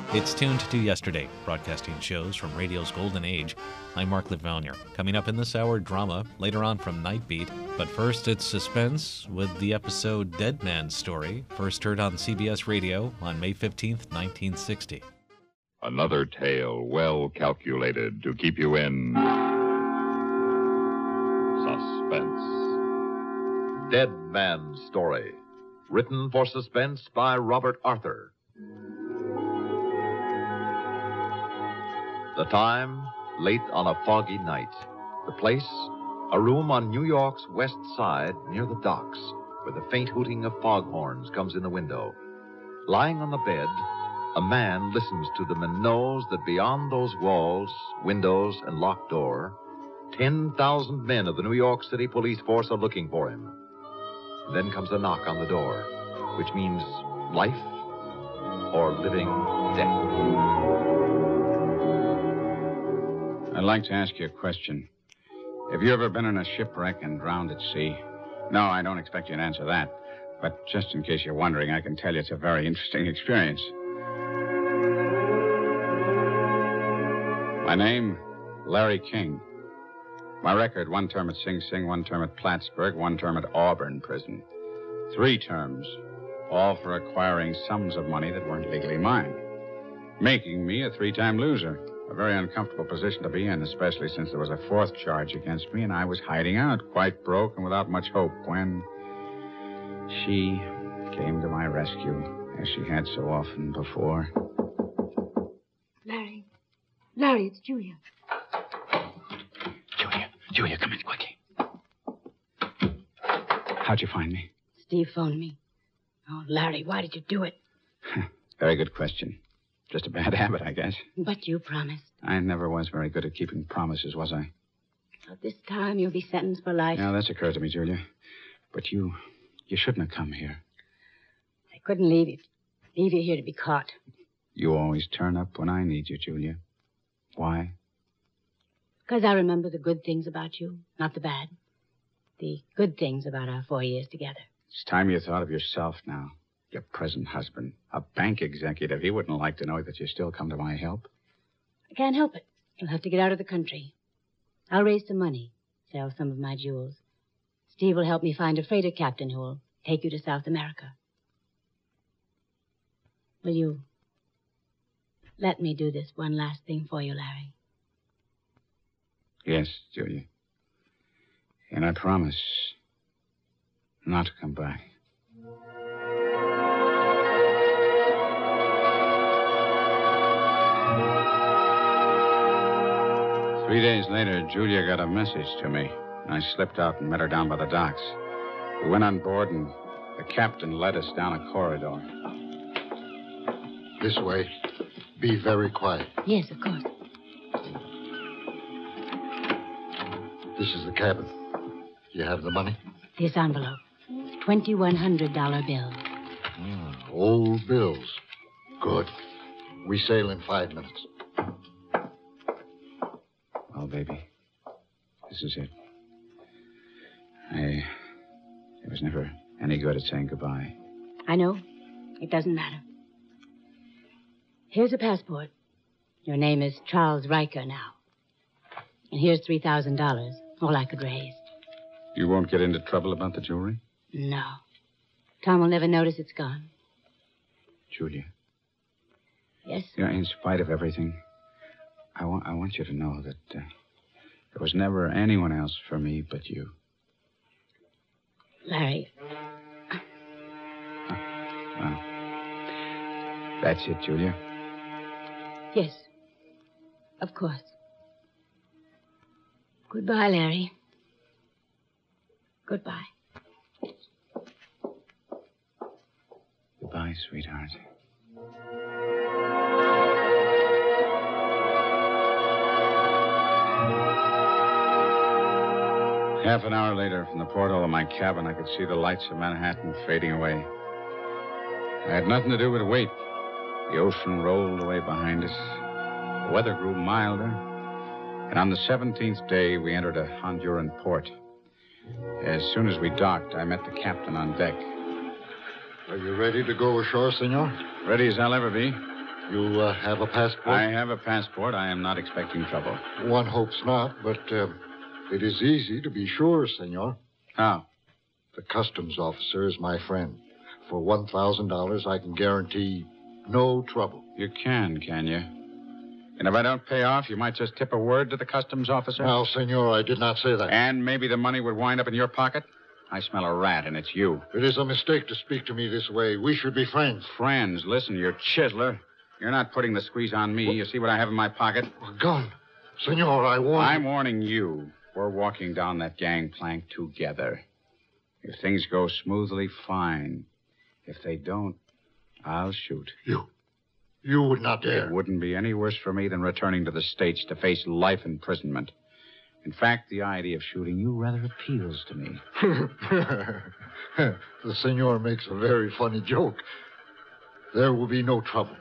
It's Tuned to Yesterday, broadcasting shows from radio's golden age. I'm Mark Litvauner. Coming up in this hour, drama, later on from Nightbeat. But first, it's suspense with the episode Dead Man's Story, first heard on CBS Radio on May 15th, 1960. Another tale well calculated to keep you in suspense. Dead Man's Story, written for suspense by Robert Arthur. The time, late on a foggy night. The place, a room on New York's west side near the docks, where the faint hooting of foghorns comes in the window. Lying on the bed, a man listens to them and knows that beyond those walls, windows, and locked door, 10,000 men of the New York City police force are looking for him. Then comes a knock on the door, which means life or living death. I'd like to ask you a question. Have you ever been in a shipwreck and drowned at sea? No, I don't expect you to answer that. But just in case you're wondering, I can tell you it's a very interesting experience. My name, Larry King. My record, 1 term at Sing Sing, 1 term at Plattsburgh, 1 term at Auburn Prison. 3 terms, all for acquiring sums of money that weren't legally mine, making me a 3-time loser. A very uncomfortable position to be in, especially since there was a 4th charge against me, and I was hiding out, quite broke and without much hope, when she came to my rescue, as she had so often before. Larry. Larry, it's Julia. Julia, come in quickly. How'd you find me? Steve phoned me. Oh, Larry, why did you do it? Very good question. Just a bad habit, I guess. But you promised. I never was very good at keeping promises, was I? Well, this time you'll be sentenced for life. Yeah, that's occurred to me, Julia. But you shouldn't have come here. I couldn't leave you here to be caught. You always turn up when I need you, Julia. Why? Because I remember the good things about you, not the bad. The good things about our 4 years together. It's time you thought of yourself now. Your present husband, a bank executive. He wouldn't like to know that you still come to my help. I can't help it. You'll have to get out of the country. I'll raise some money, sell some of my jewels. Steve will help me find a freighter captain who will take you to South America. Will you let me do this one last thing for you, Larry? Yes, Julia. And I promise not to come back. Three days later, Julia got a message to me. I slipped out and met her down by the docks. We went on board, and the captain led us down a corridor. This way. Be very quiet. Yes, of course. This is the cabin. You have the money? This envelope. $2,100 bill. Old bills. Good. We sail in 5 minutes. Well, baby, this is it. It was never any good at saying goodbye. I know. It doesn't matter. Here's a passport. Your name is Charles Riker now. And here's $3,000, all I could raise. You won't get into trouble about the jewelry? No. Tom will never notice it's gone. Julia. Yes? You know, in spite of everything, I want you to know that there was never anyone else for me but you. Larry. Well, that's it, Julia. Yes. Of course. Goodbye, Larry. Goodbye. Goodbye, sweetheart. Half an hour later, from the porthole of my cabin, I could see the lights of Manhattan fading away. I had nothing to do but wait. The ocean rolled away behind us. The weather grew milder. And on the 17th day, we entered a Honduran port. As soon as we docked, I met the captain on deck. Are you ready to go ashore, senor? Ready as I'll ever be. You have a passport? I have a passport. I am not expecting trouble. One hopes not, but it is easy to be sure, senor. How? The customs officer is my friend. For $1,000, I can guarantee no trouble. You can you? And if I don't pay off, you might just tip a word to the customs officer? Now, senor, I did not say that. And maybe the money would wind up in your pocket? I smell a rat, and it's you. It is a mistake to speak to me this way. We should be friends. Friends, listen, you chiseler. You're not putting the squeeze on me. You see what I have in my pocket? A gun. Senor, I warn you. I'm warning you. We're walking down that gangplank together. If things go smoothly, fine. If they don't, I'll shoot. You would not dare. It wouldn't be any worse for me than returning to the States to face life imprisonment. In fact, the idea of shooting you rather appeals to me. The senor makes a very funny joke. There will be no trouble.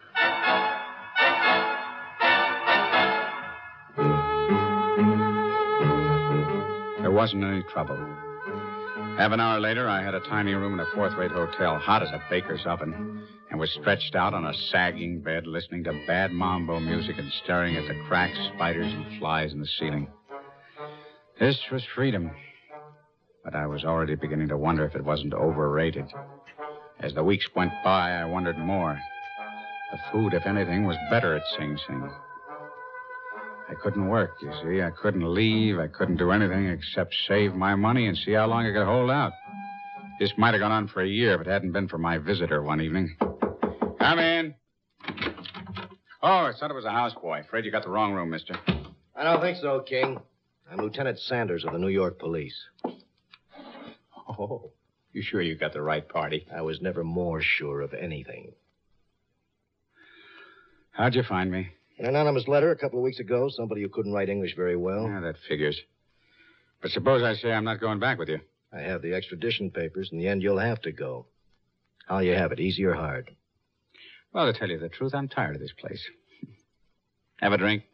There wasn't any trouble. Half an hour later, I had a tiny room in a fourth-rate hotel, hot as a baker's oven, and was stretched out on a sagging bed, listening to bad mambo music and staring at the cracks, spiders, and flies in the ceiling. This was freedom. But I was already beginning to wonder if it wasn't overrated. As the weeks went by, I wondered more. The food, if anything, was better at Sing Sing. I couldn't work, you see. I couldn't leave. I couldn't do anything except save my money and see how long I could hold out. This might have gone on for a year if it hadn't been for my visitor one evening. Come in. Oh, I thought it was a houseboy. Afraid you got the wrong room, mister. I don't think so, King. I'm Lieutenant Sanders of the New York Police. Oh, you sure you got the right party? I was never more sure of anything. How'd you find me? An anonymous letter a couple of weeks ago, somebody who couldn't write English very well. Yeah, that figures. But suppose I say I'm not going back with you. I have the extradition papers. In the end, you'll have to go. How'll you have it, easy or hard? Well, to tell you the truth, I'm tired of this place. Have a drink?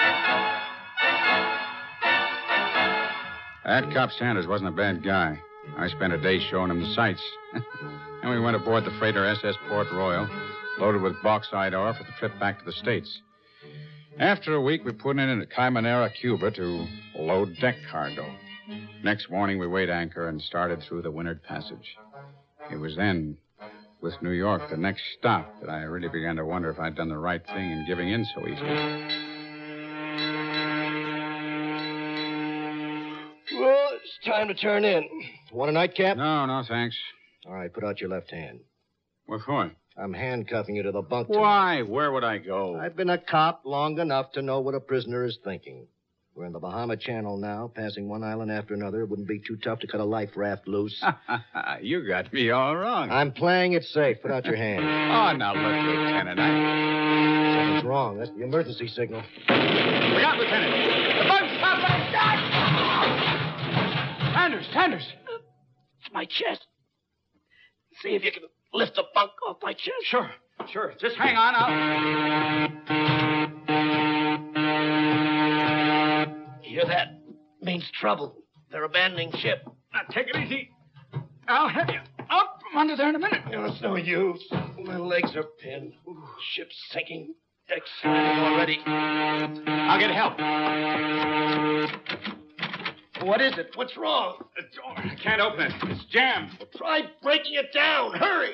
That cop Sanders wasn't a bad guy. I spent a day showing him the sights. And we went aboard the freighter SS Port Royal, loaded with bauxite ore for the trip back to the States. After a week, we put in at Caymanera, Cuba, to load deck cargo. Next morning, we weighed anchor and started through the Windward Passage. It was then, with New York, the next stop, that I really began to wonder if I'd done the right thing in giving in so easily. Well, it's time to turn in. Want a nightcap? No, thanks. All right, put out your left hand. What for? I'm handcuffing you to the bunk tonight. Why? Where would I go? I've been a cop long enough to know what a prisoner is thinking. We're in the Bahama Channel now, passing one island after another. It wouldn't be too tough to cut a life raft loose. You got me all wrong. I'm playing it safe. Put out your hand. Oh, now look, Lieutenant. Something's wrong. That's the emergency signal. Look out, Lieutenant. The bunk's stopped. Sanders. It's my chest. See if you can lift the bunk off my chest. Sure. Just hang on. Hear that? Means trouble. They're abandoning ship. Now, take it easy. I'll have you up from under there in a minute. It's no use. My legs are pinned. Ooh, ship's sinking. Deck's slamming already. I'll get help. What is it? What's wrong? The door. I can't open it. It's jammed. Well, try breaking it down. Hurry.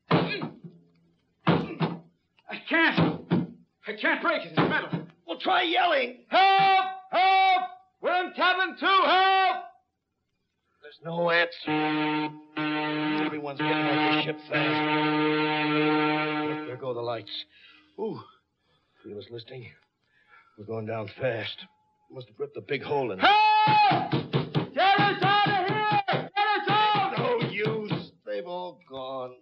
I can't break it. It's metal. Well, try yelling. Help! We're in cabin 2. Help! There's no answer. Everyone's getting off the ship fast. Look, there go the lights. Ooh. Feel us listening? We're going down fast. Must have ripped a big hole in it. Help! Get us out of here! Get us out! No use. They've all gone.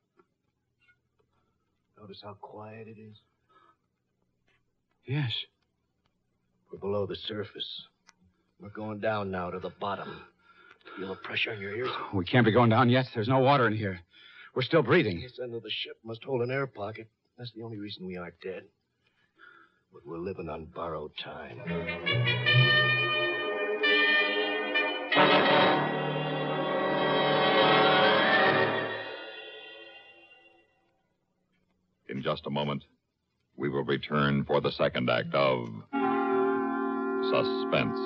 Notice how quiet it is? Yes. We're below the surface. We're going down now to the bottom. Feel the pressure in your ears? We can't be going down yet. There's no water in here. We're still breathing. This end of the ship must hold an air pocket. That's the only reason we aren't dead. But we're living on borrowed time. In just a moment, we will return for the second act of Suspense.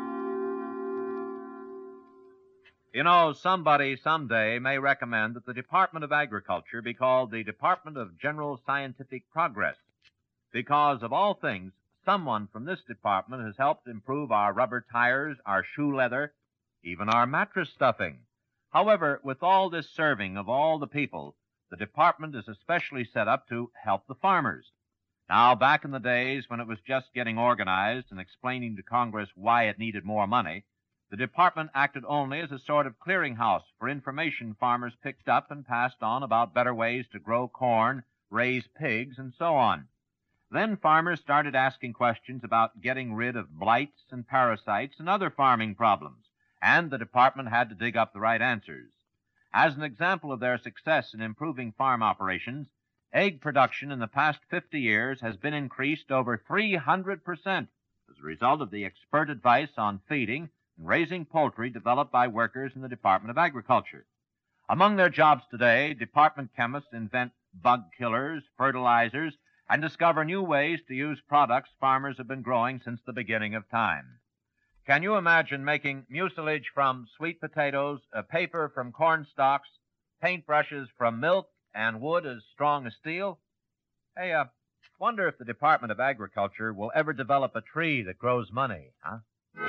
You know, somebody someday may recommend that the Department of Agriculture be called the Department of General Scientific Progress, because, of all things, someone from this department has helped improve our rubber tires, our shoe leather, even our mattress stuffing. However, with all this serving of all the people, the department is especially set up to help the farmers. Now, back in the days when it was just getting organized and explaining to Congress why it needed more money, the department acted only as a sort of clearinghouse for information farmers picked up and passed on about better ways to grow corn, raise pigs, and so on. Then farmers started asking questions about getting rid of blights and parasites and other farming problems, and the department had to dig up the right answers. As an example of their success in improving farm operations, egg production in the past 50 years has been increased over 300% as a result of the expert advice on feeding and raising poultry developed by workers in the Department of Agriculture. Among their jobs today, department chemists invent bug killers, fertilizers, and discover new ways to use products farmers have been growing since the beginning of time. Can you imagine making mucilage from sweet potatoes, paper from corn stalks, paintbrushes from milk, and wood as strong as steel? Hey, wonder if the Department of Agriculture will ever develop a tree that grows money, huh?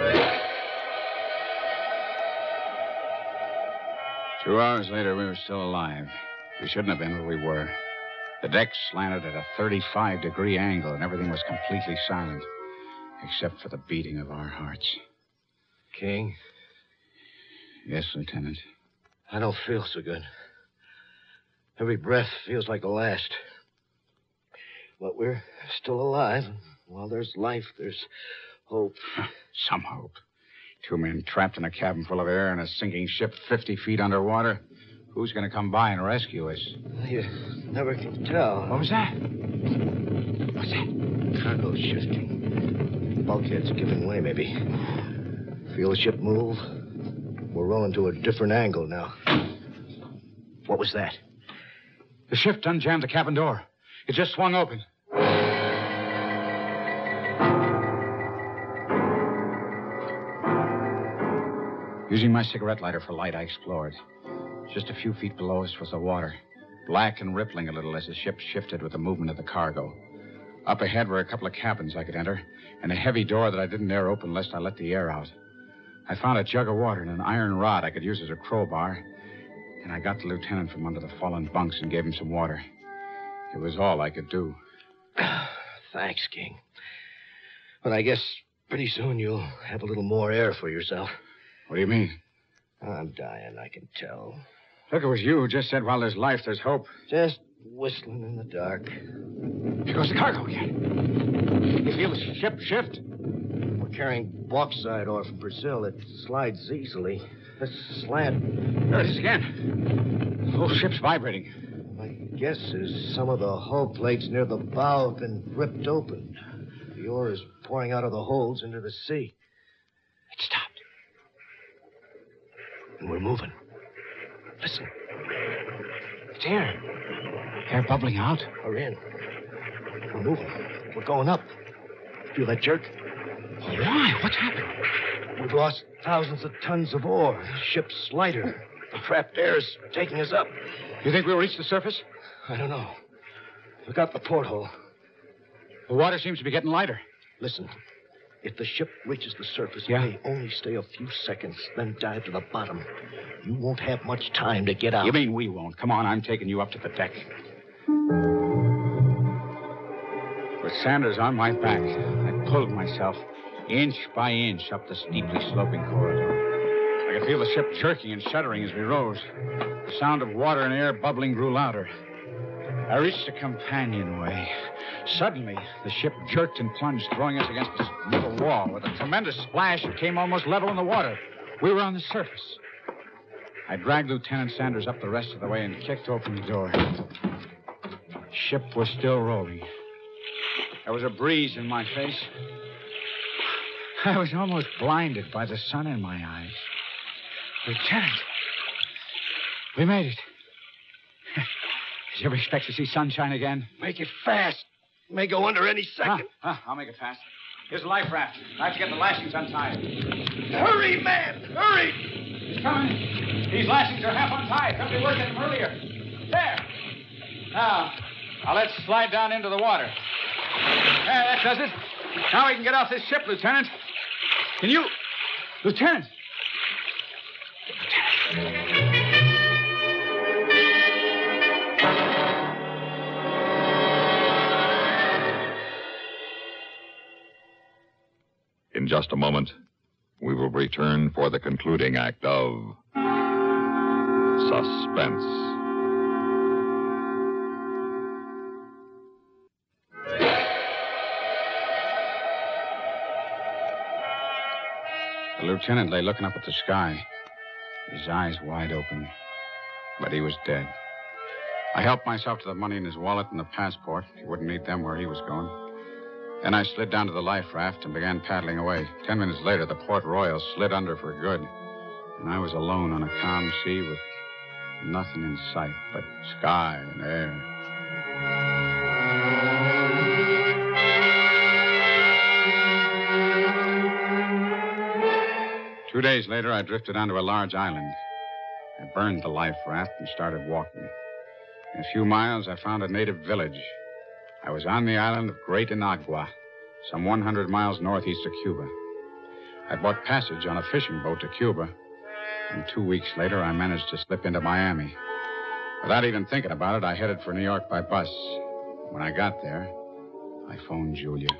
2 hours later, we were still alive. We shouldn't have been, but we were. The deck slanted at a 35-degree angle, and everything was completely silent, except for the beating of our hearts. King? Yes, Lieutenant. I don't feel so good. Every breath feels like the last. But we're still alive. While there's life, there's hope. Some hope. 2 men trapped in a cabin full of air and a sinking ship 50 feet underwater. Who's going to come by and rescue us? You never can tell. What was that? What's that? Cargo shifting. Bulkheads giving way, maybe. Feel the ship move? We're rolling to a different angle now. What was that? The ship done jammed the cabin door. It just swung open. Using my cigarette lighter for light, I explored. Just a few feet below us was the water, black and rippling a little as the ship shifted with the movement of the cargo. Up ahead were a couple of cabins I could enter, and a heavy door that I didn't dare open lest I let the air out. I found a jug of water and an iron rod I could use as a crowbar, and I got the lieutenant from under the fallen bunks and gave him some water. It was all I could do. Thanks, King. But I guess pretty soon you'll have a little more air for yourself. What do you mean? I'm dying, I can tell. Look, it was you who just said while there's life, there's hope. Just whistling in the dark. Here goes the cargo again. You feel the ship shift? We're carrying bauxite ore from Brazil. It slides easily. This slant. There it is again. The whole ship's vibrating. My guess is some of the hull plates near the bow have been ripped open. The ore is pouring out of the holds into the sea. It stopped. And we're moving. Listen. It's air. Air bubbling out. We're in. We're moving. We're going up. Feel that jerk? Why? What's happened? We've lost thousands of tons of ore. The ship's lighter. The trapped air's taking us up. You think we'll reach the surface? I don't know. Look out the porthole. The water seems to be getting lighter. Listen. If the ship reaches the surface, Yeah? it may only stay a few seconds, then dive to the bottom. You won't have much time to get out. You mean we won't? Come on, I'm taking you up to the deck. With Sanders on my back, I pulled myself inch by inch up the steeply sloping corridor. I could feel the ship jerking and shuddering as we rose. The sound of water and air bubbling grew louder. I reached a companionway. Suddenly, the ship jerked and plunged, throwing us against this middle wall. With a tremendous splash, it came almost level in the water. We were on the surface. I dragged Lieutenant Sanders up the rest of the way and kicked open the door. Ship was still rolling. There was a breeze in my face. I was almost blinded by the sun in my eyes. Lieutenant, we made it. Did you ever expect to see sunshine again? Make it fast. May go under any second. I'll make it fast. Here's a life raft. I have to get the lashings untied. Hurry, man! Hurry! He's coming. These lashings are half untied. Help me work at them earlier. There. Now let's slide down into the water. There, that does it. Now we can get off this ship, Lieutenant. Can you... Lieutenant! In just a moment, we will return for the concluding act of Suspense. The lieutenant lay looking up at the sky, his eyes wide open. But he was dead. I helped myself to the money in his wallet and the passport. He wouldn't need them where he was going. Then I slid down to the life raft and began paddling away. 10 minutes later, the Port Royal slid under for good. And I was alone on a calm sea with nothing in sight but sky and air. 2 days later, I drifted onto a large island. I burned the life raft and started walking. In a few miles, I found a native village. I was on the island of Great Inagua, some 100 miles northeast of Cuba. I bought passage on a fishing boat to Cuba, and 2 weeks later, I managed to slip into Miami. Without even thinking about it, I headed for New York by bus. When I got there, I phoned Julia.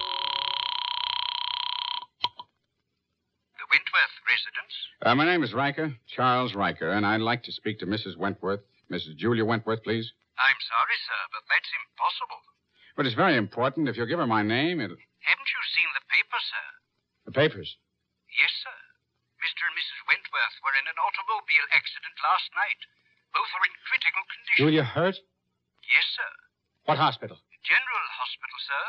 The Wentworth residence? My name is Riker, Charles Riker, and I'd like to speak to Mrs. Wentworth. Mrs. Julia Wentworth, please. I'm sorry, sir, but that's impossible. But it's very important. If you'll give her my name, it'll... Haven't you seen the paper, sir? The papers? Yes, sir. Mr. and Mrs. Wentworth were in an automobile accident last night. Both are in critical condition. Julia hurt? Yes, sir. What hospital? General Hospital, sir.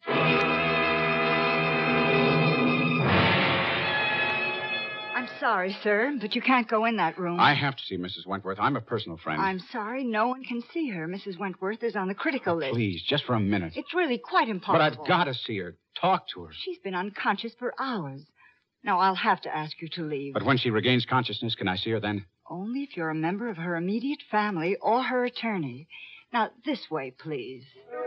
I'm sorry, sir, but you can't go in that room. I have to see Mrs. Wentworth. I'm a personal friend. I'm sorry, no one can see her. Mrs. Wentworth is on the critical list. Please, just for a minute. It's really quite impossible. But I've got to see her. Talk to her. She's been unconscious for hours. Now, I'll have to ask you to leave. But when she regains consciousness, can I see her then? Only if you're a member of her immediate family or her attorney. Now, this way, please.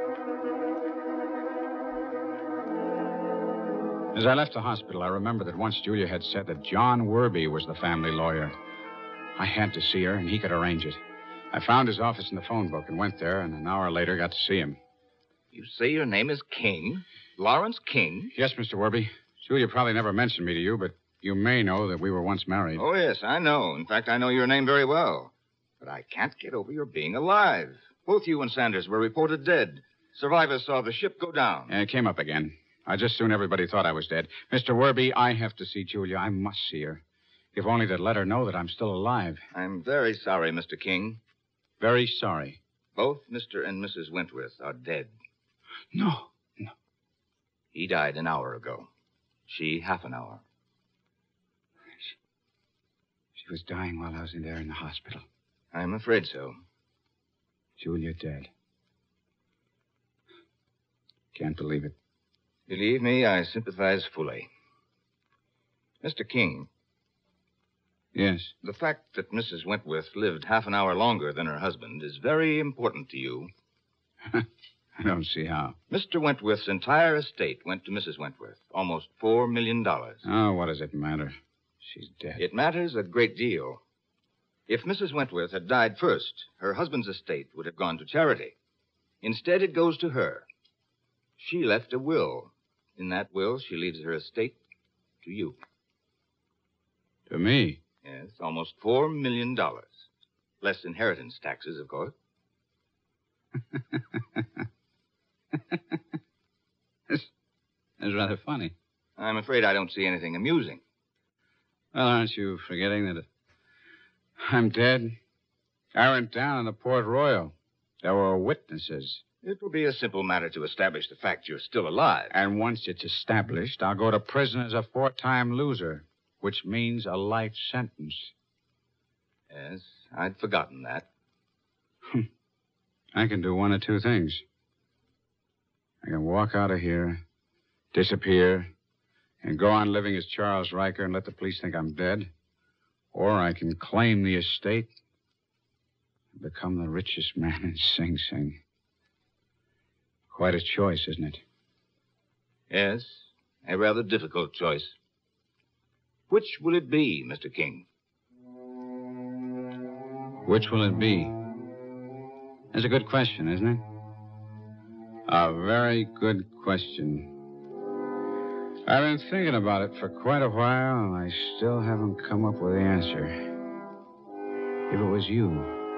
As I left the hospital, I remember that once Julia had said that John Werby was the family lawyer. I had to see her, and he could arrange it. I found his office in the phone book and went there, and an hour later got to see him. You say your name is King? Lawrence King? Yes, Mr. Werby. Julia probably never mentioned me to you, but you may know that we were once married. Oh, yes, I know. In fact, I know your name very well. But I can't get over your being alive. Both you and Sanders were reported dead. Survivors saw the ship go down. And it came up again. I just soon everybody thought I was dead. Mr. Werby, I have to see Julia. I must see her. If only to let her know that I'm still alive. I'm very sorry, Mr. King. Very sorry. Both Mr. and Mrs. Wentworth are dead. No. He died an hour ago. She half an hour. She was dying while I was in there in the hospital. I'm afraid so. Julia dead. Can't believe it. Believe me, I sympathize fully. Mr. King. Yes? The fact that Mrs. Wentworth lived half an hour longer than her husband is very important to you. I don't see how. Mr. Wentworth's entire estate went to Mrs. Wentworth. Almost $4 million. Oh, what does it matter? She's dead. It matters a great deal. If Mrs. Wentworth had died first, her husband's estate would have gone to charity. Instead, it goes to her. She left a will. In that will, she leaves her estate to you. To me? Yes, almost $4 million. Less inheritance taxes, of course. That's rather funny. I'm afraid I don't see anything amusing. Well, aren't you forgetting that I'm dead? I went down in the Port Royal. There were witnesses. It will be a simple matter to establish the fact you're still alive. And once it's established, I'll go to prison as a 4-time loser, which means a life sentence. Yes, I'd forgotten that. I can do one of two things. I can walk out of here, disappear, and go on living as Charles Riker and let the police think I'm dead. Or I can claim the estate and become the richest man in Sing Sing. Quite a choice, isn't it? Yes, a rather difficult choice. Which will it be, Mr. King? Which will it be? That's a good question, isn't it? A very good question. I've been thinking about it for quite a while, and I still haven't come up with the answer. If it was you,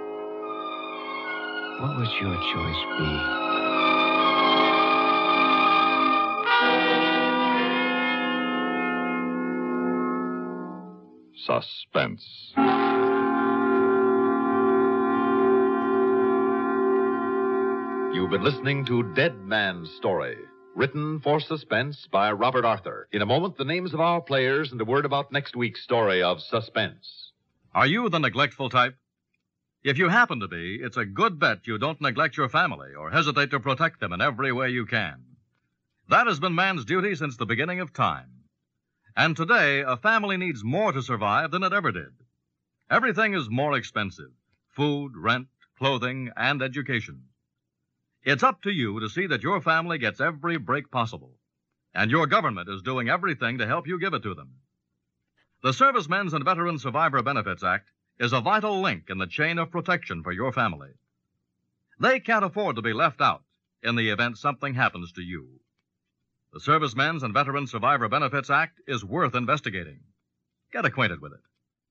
what would your choice be? Suspense. You've been listening to Dead Man's Story, written for Suspense by Robert Arthur. In a moment, the names of our players and a word about next week's story of Suspense. Are you the neglectful type? If you happen to be, it's a good bet you don't neglect your family or hesitate to protect them in every way you can. That has been man's duty since the beginning of time. And today, a family needs more to survive than it ever did. Everything is more expensive: food, rent, clothing, and education. It's up to you to see that your family gets every break possible, and your government is doing everything to help you give it to them. The Servicemen's and Veterans Survivor Benefits Act is a vital link in the chain of protection for your family. They can't afford to be left out in the event something happens to you. The Servicemen's and Veterans Survivor Benefits Act is worth investigating. Get acquainted with it.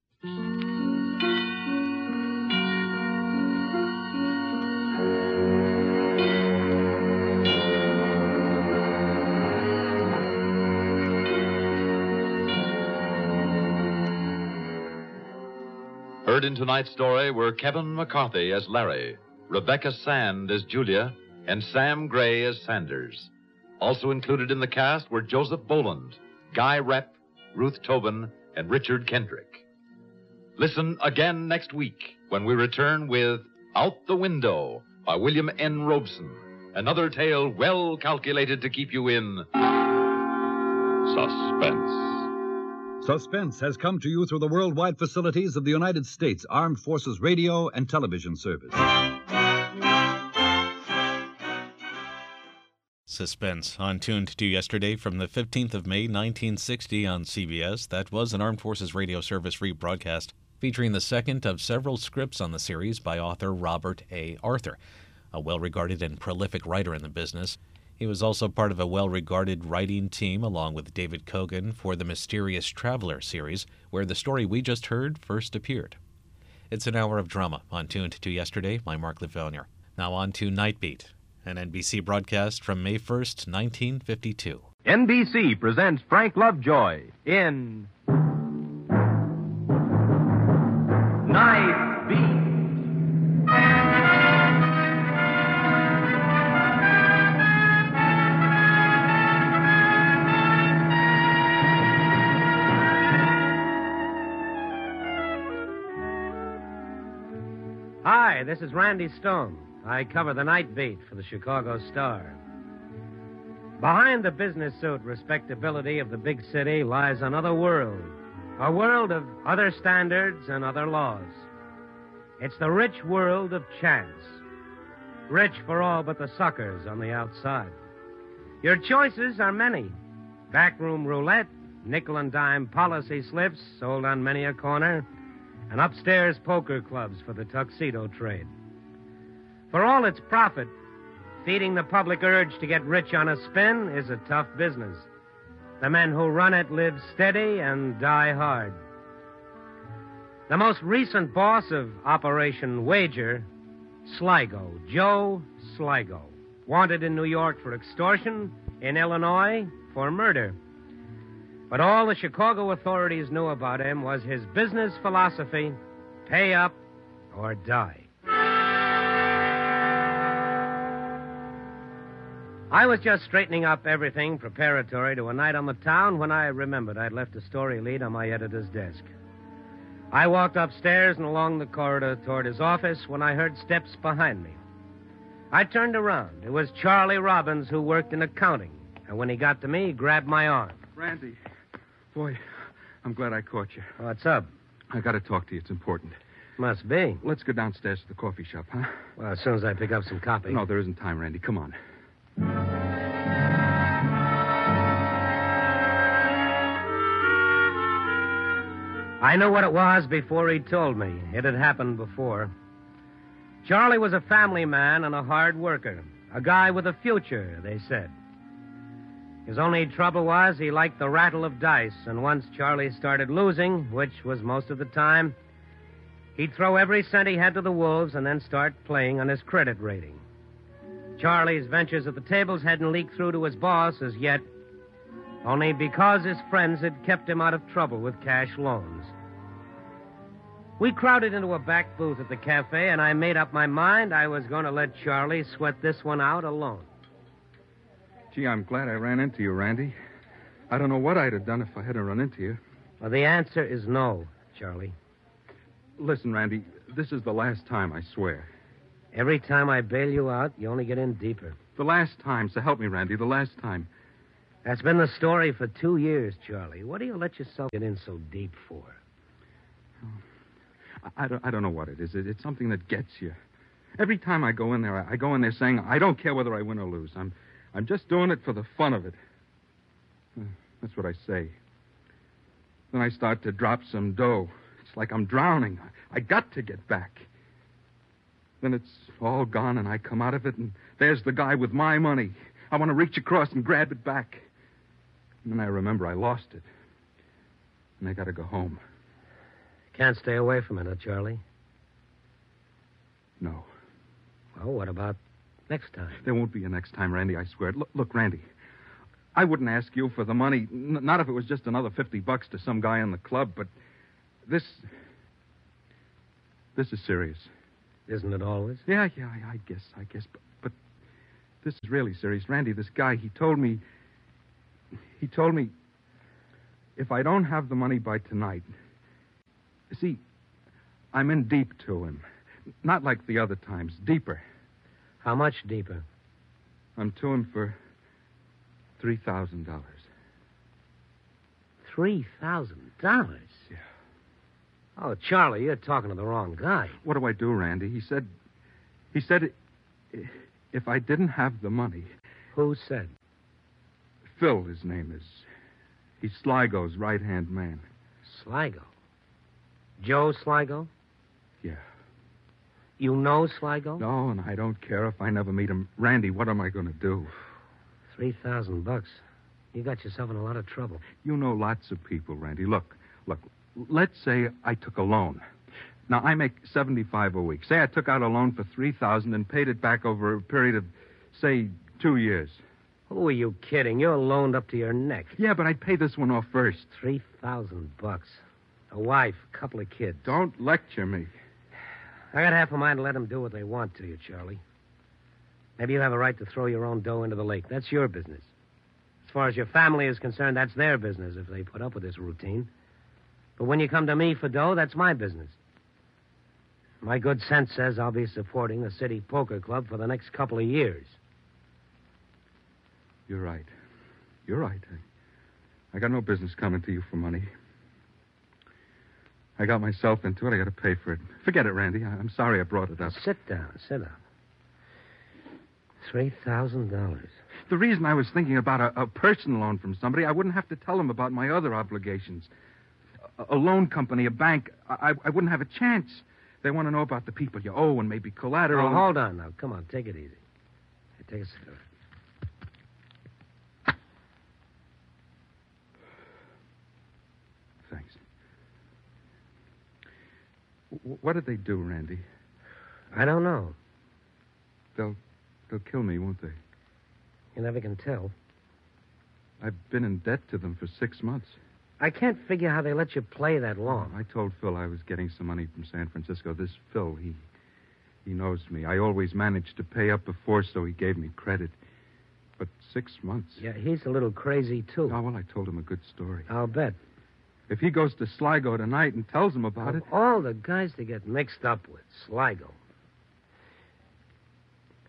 Heard in tonight's story were Kevin McCarthy as Larry, Rebecca Sand as Julia, and Sam Gray as Sanders. Also included in the cast were Joseph Boland, Guy Repp, Ruth Tobin, and Richard Kendrick. Listen again next week when we return with Out the Window by William N. Robeson, another tale well calculated to keep you in suspense. Suspense has come to you through the worldwide facilities of the United States Armed Forces Radio and Television Service. Suspense, on Tuned to yesterday from the 15th of May, 1960 on CBS. That was an Armed Forces Radio Service rebroadcast featuring the second of several scripts on the series by author Robert A. Arthur, a well-regarded and prolific writer in the business. He was also part of a well-regarded writing team along with David Kogan for the Mysterious Traveler series, where the story we just heard first appeared. It's an hour of drama on Tuned to yesterday. I'm Mark Lefevanier. Now on to Nightbeat, an NBC broadcast from May 1st, 1952. NBC presents Frank Lovejoy in Night Beat. Hi, this is Randy Stone. I cover the Night Beat for the Chicago Star. Behind the business suit respectability of the big city lies another world, a world of other standards and other laws. It's the rich world of chance, rich for all but the suckers on the outside. Your choices are many: backroom roulette, nickel and dime policy slips sold on many a corner, and upstairs poker clubs for the tuxedo trade. For all its profit, feeding the public urge to get rich on a spin is a tough business. The men who run it live steady and die hard. The most recent boss of Operation Wager, Sligo, Joe Sligo, wanted in New York for extortion, in Illinois for murder. But all the Chicago authorities knew about him was his business philosophy: pay up or die. I was just straightening up everything preparatory to a night on the town when I remembered I'd left a story lead on my editor's desk. I walked upstairs and along the corridor toward his office when I heard steps behind me. I turned around. It was Charlie Robbins who worked in accounting. And when he got to me, he grabbed my arm. Randy. Boy, I'm glad I caught you. What's up? I got to talk to you. It's important. Must be. Let's go downstairs to the coffee shop, huh? Well, as soon as I pick up some copy. No, there isn't time, Randy. Come on. I knew what it was before he told me. It had happened before. Charlie was a family man and a hard worker. A guy with a future, they said. His only trouble was he liked the rattle of dice, and once Charlie started losing, which was most of the time, he'd throw every cent he had to the wolves and then start playing on his credit rating. Charlie's ventures at the tables hadn't leaked through to his boss as yet, only because his friends had kept him out of trouble with cash loans. We crowded into a back booth at the cafe, and I made up my mind I was going to let Charlie sweat this one out alone. Gee, I'm glad I ran into you, Randy. I don't know what I'd have done if I hadn't run into you. Well, the answer is no, Charlie. Listen, Randy, this is the last time, I swear. Every time I bail you out, you only get in deeper. The last time, so help me, Randy, the last time. That's been the story for 2 years, Charlie. What do you let yourself get in so deep for? I don't know what it is. It's something that gets you. Every time I go in there, I go in there saying, I don't care whether I win or lose. I'm just doing it for the fun of it. That's what I say. Then I start to drop some dough. It's like I'm drowning. I got to get back. Then it's all gone, and I come out of it, and there's the guy with my money. I want to reach across and grab it back. And then I remember I lost it. And I got to go home. Can't stay away from it, huh, Charlie? No. Well, what about next time? There won't be a next time, Randy, I swear. Look, Randy, I wouldn't ask you for the money, not if it was just another $50 to some guy in the club, but this is serious. Isn't it always? Yeah, I guess. But this is really serious. Randy, this guy, he told me if I don't have the money by tonight, see, I'm in deep to him. Not like the other times, deeper. How much deeper? I'm to him for $3,000. $3,000? Yeah. Oh, Charlie, you're talking to the wrong guy. What do I do, Randy? He said if I didn't have the money... Who said? Phil, his name is. He's Sligo's right-hand man. Sligo? Joe Sligo? Yeah. You know Sligo? No, and I don't care if I never meet him. Randy, what am I going to do? $3,000. You got yourself in a lot of trouble. You know lots of people, Randy. Look. Let's say I took a loan. Now, I make $75 a week. Say I took out a loan for $3,000 and paid it back over a period of, say, 2 years. Who are you kidding? You're loaned up to your neck. Yeah, but I'd pay this one off first. $3,000. A wife, a couple of kids. Don't lecture me. I got half a mind to let them do what they want to you, Charlie. Maybe you have a right to throw your own dough into the lake. That's your business. As far as your family is concerned, that's their business if they put up with this routine. But when you come to me for dough, that's my business. My good sense says I'll be supporting the City Poker Club for the next couple of years. You're right. I got no business coming to you for money. I got myself into it. I got to pay for it. Forget it, Randy. I'm sorry I brought it up. Sit down. $3,000. The reason I was thinking about a personal loan from somebody, I wouldn't have to tell them about my other obligations. A loan company, a bank, I wouldn't have a chance. They want to know about the people you owe and maybe collateral. Oh, hold on now. Come on, take it easy. Hey, take a cigarette. Thanks. What did they do, Randy? I don't know. They'll kill me, won't they? You never can tell. I've been in debt to them for 6 months. I can't figure how they let you play that long. I told Phil I was getting some money from San Francisco. This Phil, he knows me. I always managed to pay up before, so he gave me credit. But 6 months. Yeah, he's a little crazy, too. Oh, well, I told him a good story. I'll bet. If he goes to Sligo tonight and tells him about it... All the guys they get mixed up with, Sligo.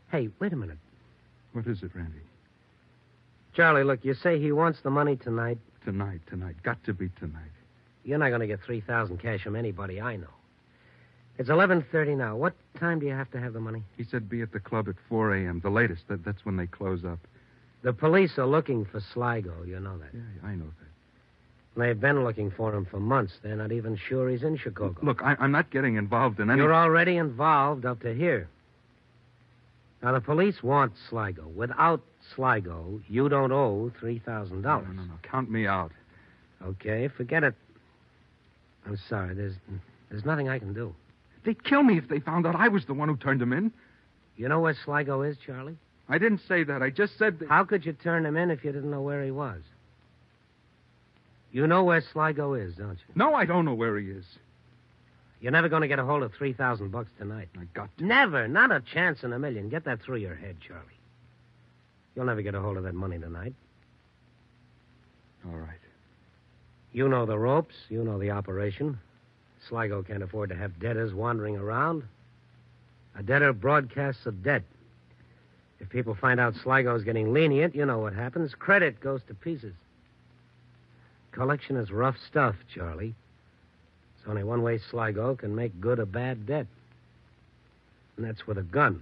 Hey, wait a minute. What is it, Randy? Charlie, look, you say he wants the money tonight. Tonight. Got to be tonight. You're not going to get $3,000 cash from anybody I know. It's 11:30 now. What time do you have to have the money? He said be at the club at 4 a.m., the latest. That's when they close up. The police are looking for Sligo. You know that. Yeah, I know that. They've been looking for him for months. They're not even sure he's in Chicago. Look, I'm not getting involved in any... You're already involved up to here. Now, the police want Sligo. Without Sligo, you don't owe $3,000. No. Count me out. Okay, forget it. I'm sorry. There's nothing I can do. They'd kill me if they found out I was the one who turned him in. You know where Sligo is, Charlie? I didn't say that. I just said that... How could you turn him in if you didn't know where he was? You know where Sligo is, don't you? No, I don't know where he is. You're never going to get a hold of $3,000 tonight. I got to. Never. Not a chance in a million. Get that through your head, Charlie. You'll never get a hold of that money tonight. All right. You know the ropes. You know the operation. Sligo can't afford to have debtors wandering around. A debtor broadcasts a debt. If people find out Sligo's getting lenient, you know what happens. Credit goes to pieces. Collection is rough stuff, Charlie. It's only one way Sligo can make good a bad debt. And that's with a gun.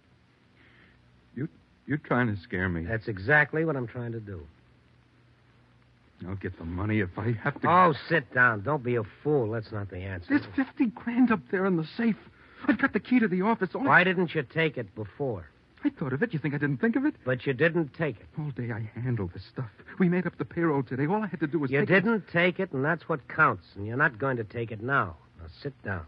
You're trying to scare me. That's exactly what I'm trying to do. I'll get the money if I have to... Oh, sit down. Don't be a fool. That's not the answer. There's $50,000 up there in the safe. I've got the key to the office. Why didn't you take it before? I thought of it. You think I didn't think of it? But you didn't take it. All day I handled this stuff. We made up the payroll today. All I had to do was You take didn't take it, and that's what counts. And you're not going to take it now. Now, sit down.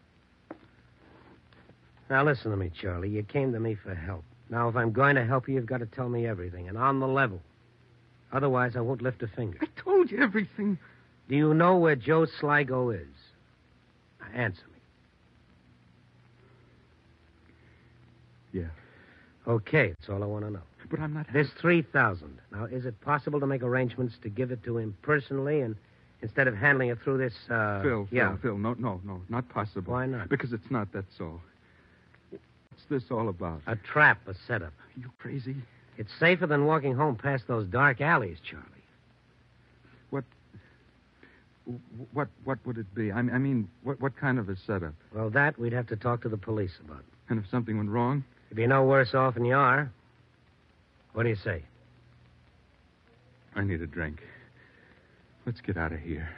Now, listen to me, Charlie. You came to me for help. Now, if I'm going to help you, you've got to tell me everything, and on the level. Otherwise, I won't lift a finger. I told you everything. Do you know where Joe Sligo is? Now, answer me. Yeah. Okay, that's all I want to know. But I'm not... There's $3,000. Now, is it possible to make arrangements to give it to him personally and instead of handling it through this, Phil, yeah. Phil, no, not possible. Why not? Because it's not, that's all. What's this all about? A trap, a setup. Are you crazy? It's safer than walking home past those dark alleys, Charlie. What would it be? I mean, what kind of a setup? Well, that we'd have to talk to the police about. And if something went wrong? You'd be no worse off than you are. What do you say? I need a drink. Let's get out of here.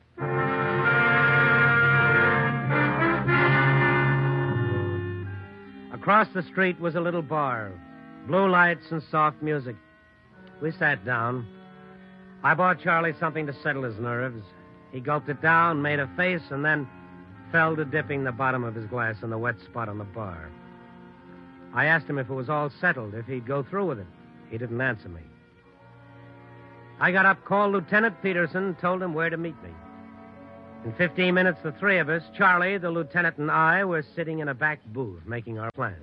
Across the street was a little bar. Blue lights and soft music. We sat down. I bought Charlie something to settle his nerves. He gulped it down, made a face, and then fell to dipping the bottom of his glass in the wet spot on the bar. I asked him if it was all settled, if he'd go through with it. He didn't answer me. I got up, called Lieutenant Peterson, told him where to meet me. In 15 minutes, the three of us, Charlie, the lieutenant, and I, were sitting in a back booth making our plans.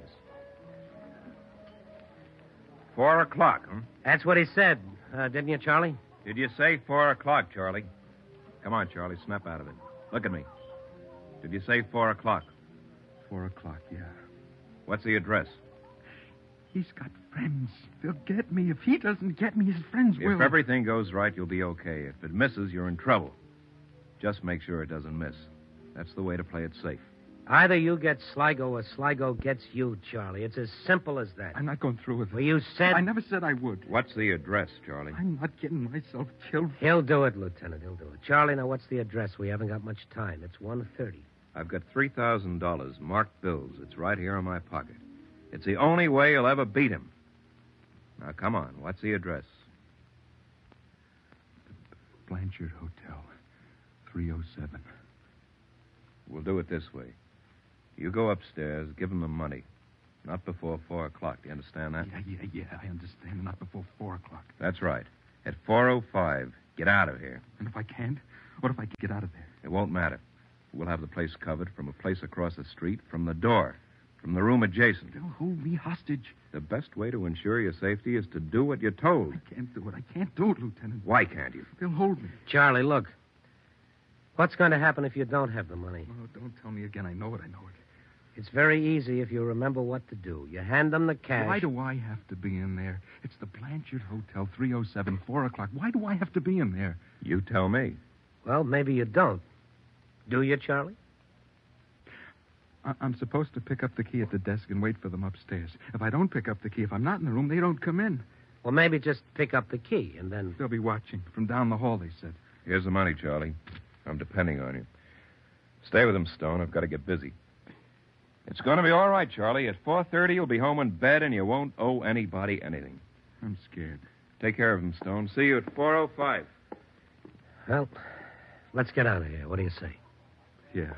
4 o'clock, huh? That's what he said, didn't you, Charlie? Did you say 4 o'clock, Charlie? Come on, Charlie, snap out of it. Look at me. Did you say 4 o'clock? 4 o'clock, yeah. What's the address? He's got friends. They'll get me. If he doesn't get me, his friends will. If everything goes right, you'll be okay. If it misses, you're in trouble. Just make sure it doesn't miss. That's the way to play it safe. Either you get Sligo or Sligo gets you, Charlie. It's as simple as that. I'm not going through with it. Well, you said... I never said I would. What's the address, Charlie? I'm not getting myself killed. He'll do it, Lieutenant. He'll do it. Charlie, now what's the address? We haven't got much time. It's 1:30. I've got $3,000, marked bills. It's right here in my pocket. It's the only way you'll ever beat him. Now, come on. What's the address? Blanchard Hotel, 307. We'll do it this way. You go upstairs, give him the money. Not before 4 o'clock. Do you understand that? Yeah, I understand. Not before 4 o'clock. That's right. At 4:05, get out of here. And if I can't? What if I get out of there? It won't matter. We'll have the place covered from a place across the street, from the door, from the room adjacent. They'll hold me hostage. The best way to ensure your safety is to do what you're told. I can't do it. I can't do it, Lieutenant. Why can't you? They'll hold me. Charlie, look. What's going to happen if you don't have the money? Oh, don't tell me again. I know it. It's very easy if you remember what to do. You hand them the cash. Why do I have to be in there? It's the Blanchard Hotel, 307, 4 o'clock. Why do I have to be in there? You tell me. Well, maybe you don't. Do you, Charlie? I'm supposed to pick up the key at the desk and wait for them upstairs. If I don't pick up the key, if I'm not in the room, they don't come in. Well, maybe just pick up the key and then... They'll be watching from down the hall, they said. Here's the money, Charlie. I'm depending on you. Stay with him, Stone. I've got to get busy. It's going to be all right, Charlie. At 4:30, you'll be home in bed, and you won't owe anybody anything. I'm scared. Take care of him, Stone. See you at 4:05. Well, let's get out of here. What do you say? Yeah.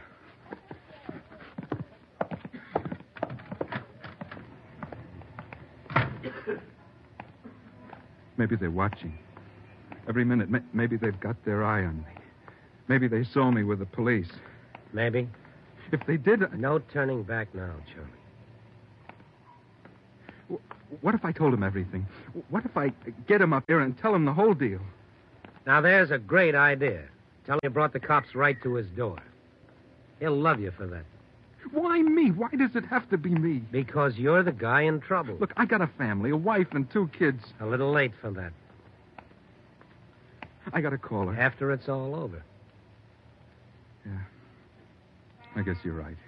Maybe they're watching. Every minute, maybe they've got their eye on me. Maybe they saw me with the police. Maybe. If they did... No turning back now, Charlie. What if I told him everything? What if I get him up here and tell him the whole deal? Now, there's a great idea. Tell him you brought the cops right to his door. He'll love you for that. Why me? Why does it have to be me? Because you're the guy in trouble. Look, I got a family, a wife and 2 kids. A little late for that. I got to call her. After it's all over. Yeah. I guess you're right.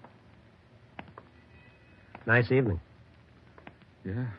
Nice evening. Yeah.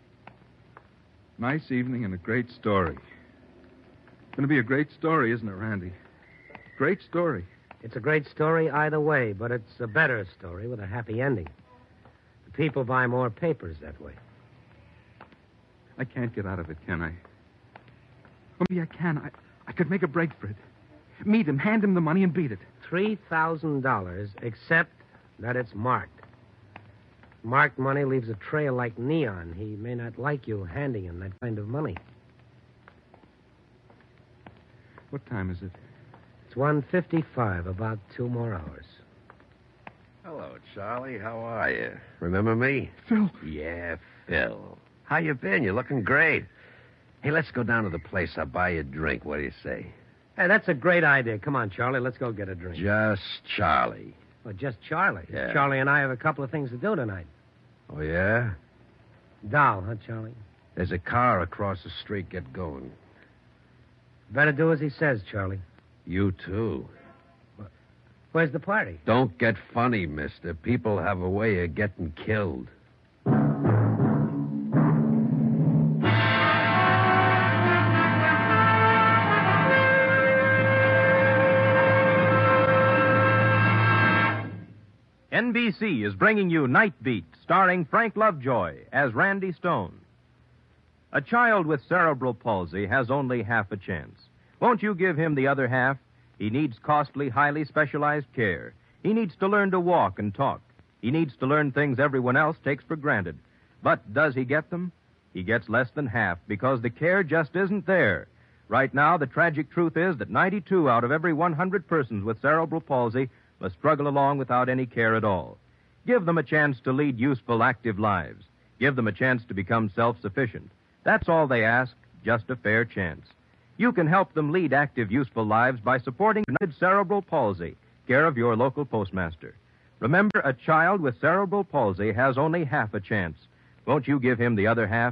Nice evening and a great story. It's going to be a great story, isn't it, Randy? Great story. It's a great story either way, but it's a better story with a happy ending. The people buy more papers that way. I can't get out of it, can I? Oh, maybe I can. I could make a break for it. Meet him, hand him the money, and beat it. $3,000, except that it's marked. Marked money leaves a trail like neon. He may not like you handing him that kind of money. What time is it? It's 1:55, about 2 more hours. Hello, Charlie. How are you? Remember me? Phil. Yeah, Phil. How you been? You're looking great. Hey, let's go down to the place. I'll buy you a drink. What do you say? Hey, that's a great idea. Come on, Charlie. Let's go get a drink. Just Charlie. Well, just Charlie. Yeah. Charlie and I have a couple of things to do tonight. Oh, yeah? Doll, huh, Charlie? There's a car across the street. Get going. Better do as he says, Charlie. You, too. Where's the party? Don't get funny, mister. People have a way of getting killed. NBC is bringing you Night Beat, starring Frank Lovejoy as Randy Stone. A child with cerebral palsy has only half a chance. Won't you give him the other half? He needs costly, highly specialized care. He needs to learn to walk and talk. He needs to learn things everyone else takes for granted. But does he get them? He gets less than half because the care just isn't there. Right now, the tragic truth is that 92 out of every 100 persons with cerebral palsy must struggle along without any care at all. Give them a chance to lead useful, active lives. Give them a chance to become self-sufficient. That's all they ask, just a fair chance. You can help them lead active, useful lives by supporting United Cerebral Palsy, care of your local postmaster. Remember, a child with cerebral palsy has only half a chance. Won't you give him the other half?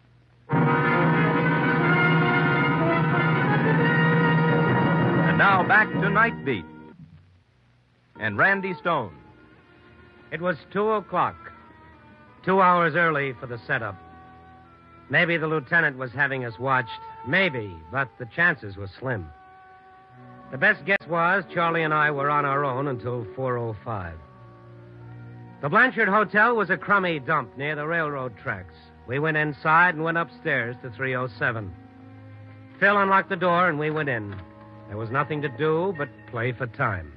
And now back to Night Beat. And Randy Stone. It was 2 o'clock. 2 hours early for the setup. Maybe the lieutenant was having us watched. Maybe, but the chances were slim. The best guess was Charlie and I were on our own until 4:05. The Blanchard Hotel was a crummy dump near the railroad tracks. We went inside and went upstairs to 307. Phil unlocked the door and we went in. There was nothing to do but play for time.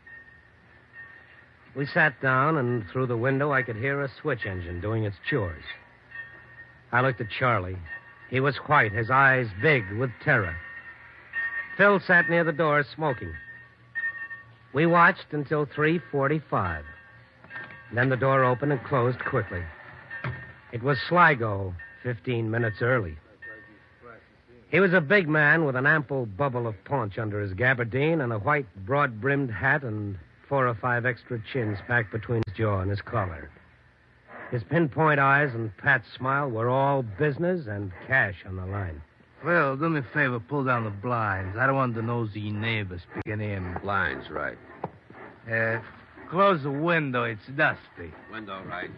We sat down, and through the window I could hear a switch engine doing its chores. I looked at Charlie. He was white, his eyes big with terror. Phil sat near the door smoking. We watched until 3:45. Then the door opened and closed quickly. It was Sligo, 15 minutes early. He was a big man with an ample bubble of paunch under his gabardine and a white, broad-brimmed hat and 4 or 5 extra chins packed between his jaw and his collar. His pinpoint eyes and pat smile were all business and cash on the line. Well, do me a favor, pull down the blinds. I don't want the nosy neighbors peeking in. Blinds, right. Close the window. It's dusty. Window, right.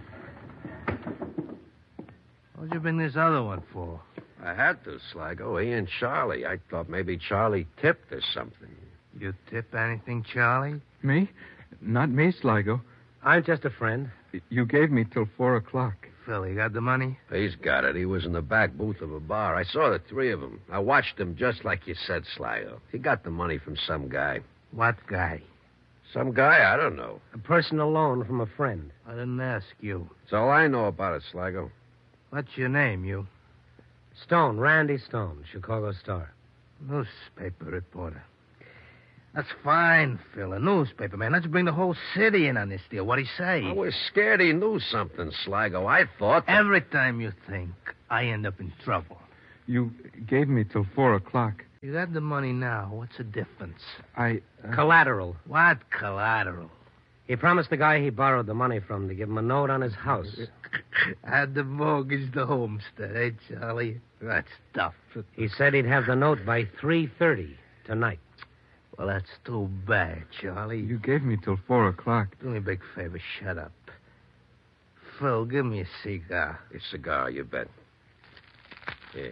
What'd you bring this other one for? I had to, Sligo. He and Charlie. I thought maybe Charlie tipped or something. You tip anything, Charlie? Me? Not me, Sligo. I'm just a friend. You gave me till 4 o'clock. Phil, you got the money? He's got it. He was in the back booth of a bar. I saw the 3 of them. I watched them just like you said, Sligo. He got the money from some guy. What guy? Some guy, I don't know. A personal loan from a friend. I didn't ask you. That's all I know about it, Sligo. What's your name, you? Stone, Randy Stone, Chicago Star. Newspaper reporter. That's fine, Phil. A newspaper, man. Let's bring the whole city in on this deal. What'd he say? I was scared he knew something, Sligo. I thought... Every time you think, I end up in trouble. You gave me till 4 o'clock. You got the money now. What's the difference? Collateral. What collateral? He promised the guy he borrowed the money from to give him a note on his house. Had to mortgage the homestead, eh, Charlie? That's tough. He said he'd have the note by 3:30 tonight. Well, that's too bad, Charlie. You gave me till 4 o'clock. Do me a big favor. Shut up. Phil, give me a cigar. A cigar, you bet. Here.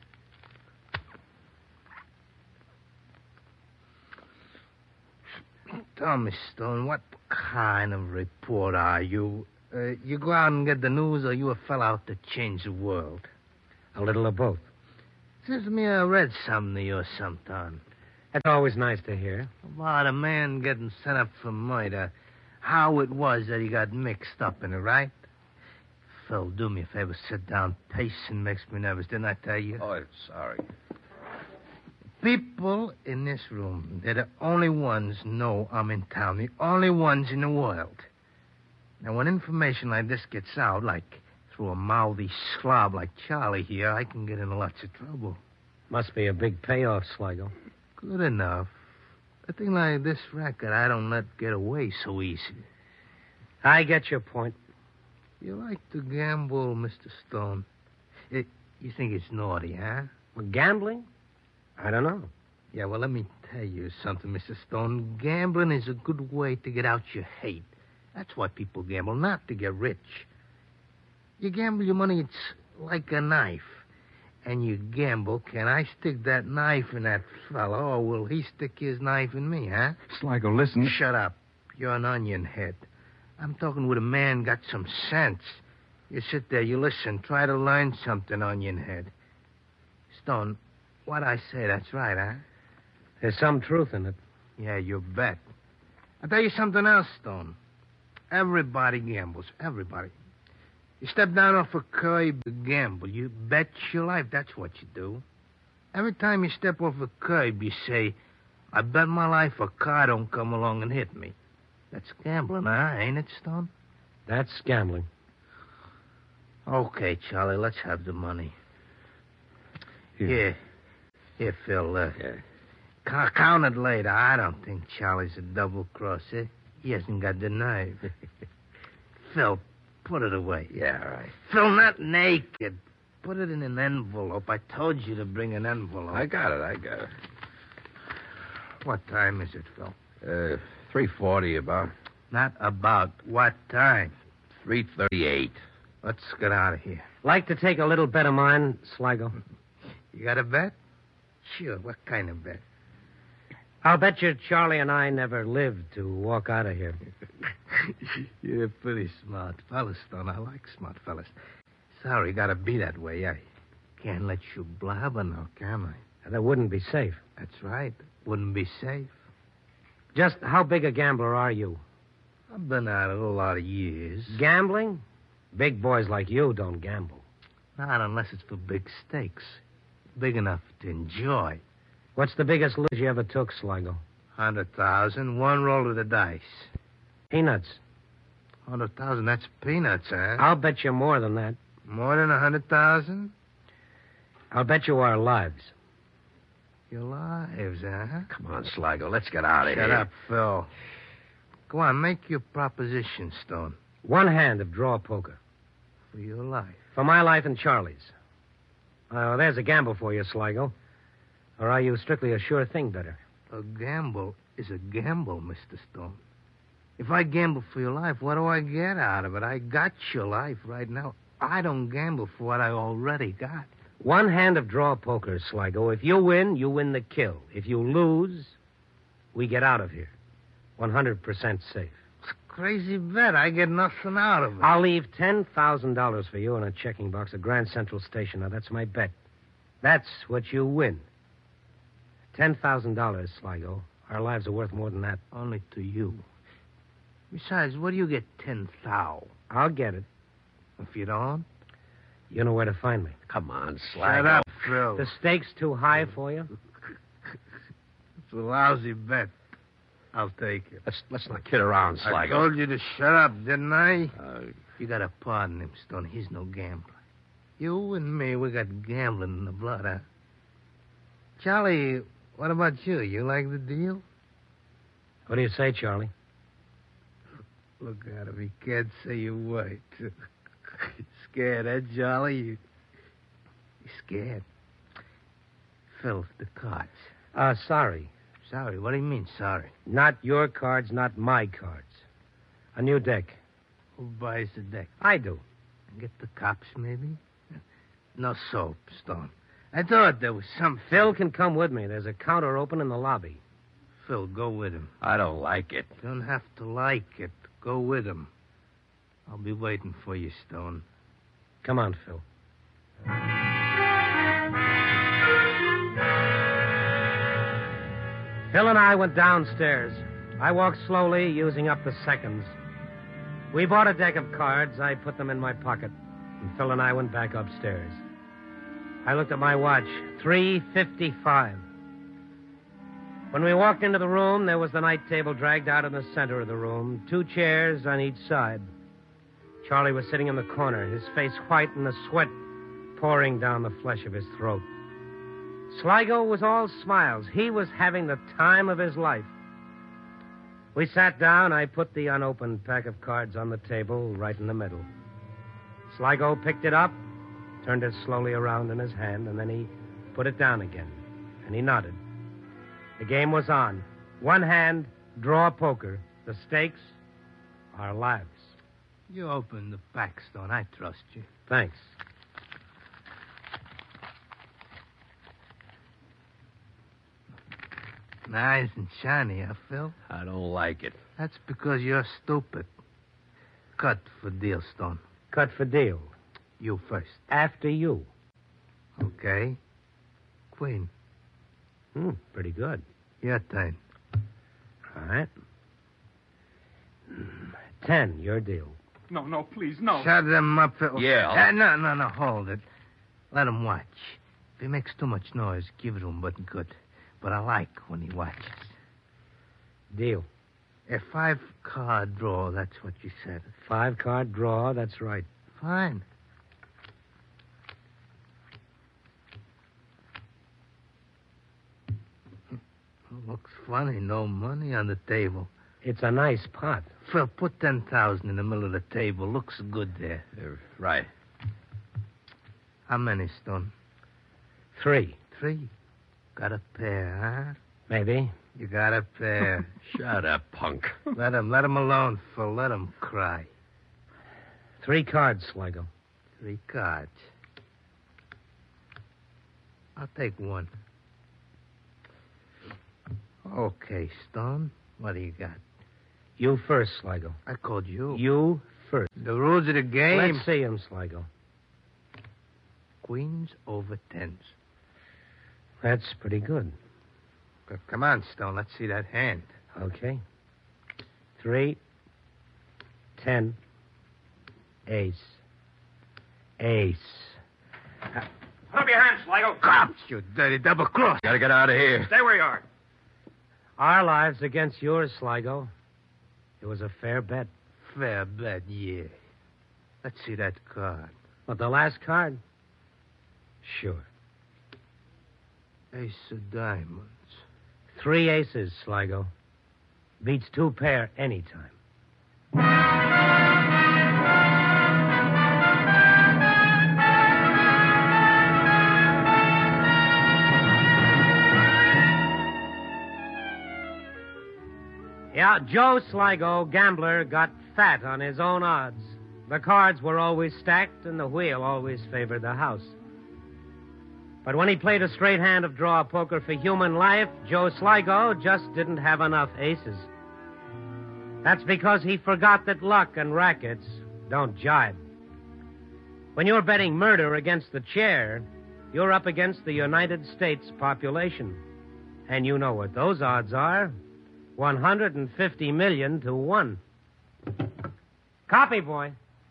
Tell me, Stone, what kind of reporter are you? You go out and get the news, or you a fella out to change the world? A little of both. Seems to me I read something of yours sometime. That's always nice to hear. About a man getting sent up for murder. How it was that he got mixed up in it, right? Phil, do me a favor. Sit down. Pacing makes me nervous, didn't I tell you? Oh, sorry. People in this room, they're the only ones know I'm in town. The only ones in the world. Now, when information like this gets out, like through a mouthy slob like Charlie here, I can get into lots of trouble. Must be a big payoff, Sligo. Good enough. A thing like this record, I don't let get away so easy. I get your point. You like to gamble, Mr. Stone. You think it's naughty, huh? Well, gambling? I don't know. Yeah, well, let me tell you something, Mr. Stone. Gambling is a good way to get out your hate. That's why people gamble, not to get rich. You gamble your money, it's like a knife. And you gamble, can I stick that knife in that fellow, or will he stick his knife in me, huh? Sligo, listen. Shut up. You're an onion head. I'm talking with a man got some sense. You sit there, you listen, try to learn something, onion head. Stone, what I say, that's right, huh? There's some truth in it. Yeah, you bet. I'll tell you something else, Stone. Everybody gambles. Everybody. You step down off a curb, you gamble. You bet your life. That's what you do. Every time you step off a curb, you say, I bet my life a car don't come along and hit me. That's gambling, huh? Ain't it, Stone? That's gambling. Okay, Charlie, let's have the money. Here, Phil. Count it later. I don't think Charlie's a double-crosser. He hasn't got the nerve. Phil, put it away. Yeah, all right. Phil, not naked. Put it in an envelope. I told you to bring an envelope. I got it. What time is it, Phil? 3:40 about. Not about. What time? 3:38. Let's get out of here. Like to take a little bet of mine, Sligo? You got a bet? Sure. What kind of bet? I'll bet you Charlie and I never lived to walk out of here. You're a pretty smart fella, Stone. I like smart fellas. Sorry, gotta be that way. I can't let you blabber now, can I? That wouldn't be safe. That's right. Wouldn't be safe. Just how big a gambler are you? I've been at it a lot of years. Gambling? Big boys like you don't gamble. Not unless it's for big stakes. Big enough to enjoy. What's the biggest lose you ever took, Sligo? 100,000. One roll of the dice. Peanuts. 100,000, that's peanuts, huh? I'll bet you more than that. More than 100,000? I'll bet you our lives. Your lives, huh? Come on, Sligo, let's get out of here. Shut up, Phil. Go on, make your proposition, Stone. One hand of draw poker. For your life. For my life and Charlie's. There's a gamble for you, Sligo. Or are you strictly a sure thing better? A gamble is a gamble, Mr. Stone. If I gamble for your life, what do I get out of it? I got your life right now. I don't gamble for what I already got. One hand of draw poker, Sligo. If you win the kill. If you lose, we get out of here. 100% safe. It's a crazy bet. I get nothing out of it. I'll leave $10,000 for you in a checking box at Grand Central Station. Now, that's my bet. That's what you win. $10,000, Sligo. Our lives are worth more than that. Only to you. Besides, what do you get 10,000? I'll get it. If you don't? You know where to find me. Come on, Sligo. Shut up, Phil. The stakes too high for you? It's a lousy bet. I'll take it. Let's not kid around, Sligo. I told you to shut up, didn't I? You got to pardon him, Stone. He's no gambler. You and me, we got gambling in the blood, huh? Charlie, what about you? You like the deal? What do you say, Charlie? Look at him. He can't say a word. Scared, eh, Charlie? You scared? Phil, the cards. Sorry. Sorry? What do you mean, sorry? Not your cards, not my cards. A new deck. Who buys the deck? I do. Get the cops, maybe? No soap, Stone. I thought there was some... Phil can come with me. There's a counter open in the lobby. Phil, go with him. I don't like it. Don't have to like it. Go with him. I'll be waiting for you, Stone. Come on, Phil. Phil and I went downstairs. I walked slowly, using up the seconds. We bought a deck of cards. I put them in my pocket. And Phil and I went back upstairs. I looked at my watch. 3:55. When we walked into the room, there was the night table dragged out in the center of the room, 2 chairs on each side. Charlie was sitting in the corner, his face white and the sweat pouring down the flesh of his throat. Sligo was all smiles. He was having the time of his life. We sat down. I put the unopened pack of cards on the table right in the middle. Sligo picked it up, turned it slowly around in his hand, and then he put it down again, and he nodded. The game was on. One hand, draw poker. The stakes, our lives. You open the pack, Stone. I trust you. Thanks. Nice and shiny, huh, Phil? I don't like it. That's because you're stupid. Cut for deal, Stone. Cut for deal. You first. After you. Okay. Queen. Pretty good. Your turn. All right. 10, your deal. No, please, no. Shut them up, Phil. Yeah. No, hold it. Let him watch. If he makes too much noise, give it to him, but good. But I like when he watches. Deal. A 5-card draw, that's what you said. 5-card draw, that's right. Fine. Looks funny, no money on the table. It's a nice pot. Phil, put 10,000 in the middle of the table. Looks good there. Right. How many, Stone? 3. 3? Got a pair, huh? Maybe. You got a pair. Shut up, punk. Let him alone, Phil. Let him cry. 3 cards, Sligo. 3 cards. I'll take 1. Okay, Stone. What do you got? You first, Sligo. I called you. You first. The rules of the game. Let's see him, Sligo. Queens over 10s. That's pretty good. Come on, Stone. Let's see that hand. Okay. 3, 10, ace. Ace. Put up your hands, Sligo. Cops, you dirty double-cross. Gotta get out of here. Stay where you are. Our lives against yours, Sligo. It was a fair bet. Fair bet, yeah. Let's see that card. But the last card? Sure. Ace of diamonds. 3 aces, Sligo. Beats 2 pair anytime. Yeah, Joe Sligo, gambler, got fat on his own odds. The cards were always stacked, and the wheel always favored the house. But when he played a straight hand of draw poker for human life, Joe Sligo just didn't have enough aces. That's because he forgot that luck and rackets don't jibe. When you're betting murder against the chair, you're up against the United States population. And you know what those odds are. 150 million to 1. Copy, boy.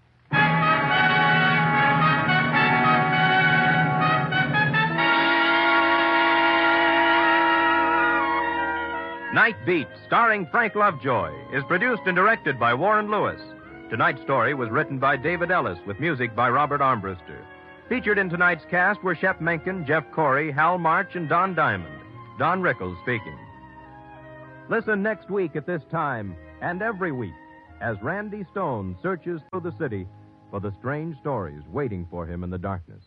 Night Beat, starring Frank Lovejoy, is produced and directed by Warren Lewis. Tonight's story was written by David Ellis with music by Robert Armbruster. Featured in tonight's cast were Shep Menken, Jeff Corey, Hal March, and Don Diamond. Don Rickles speaking. Listen next week at this time and every week as Randy Stone searches through the city for the strange stories waiting for him in the darkness.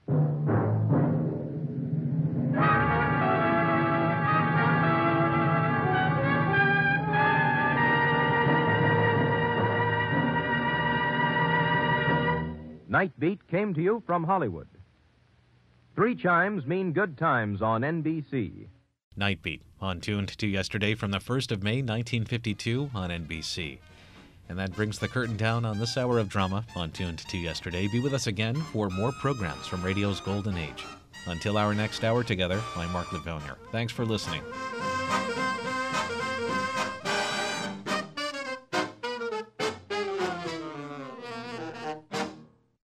Night Beat came to you from Hollywood. 3 chimes mean good times on NBC. Night Beat, on Tuned to Yesterday from the 1st of May, 1952 on NBC. And that brings the curtain down on this hour of drama on Tuned to Yesterday. Be with us again for more programs from radio's golden age. Until our next hour together, I'm Mark Livonier. Thanks for listening.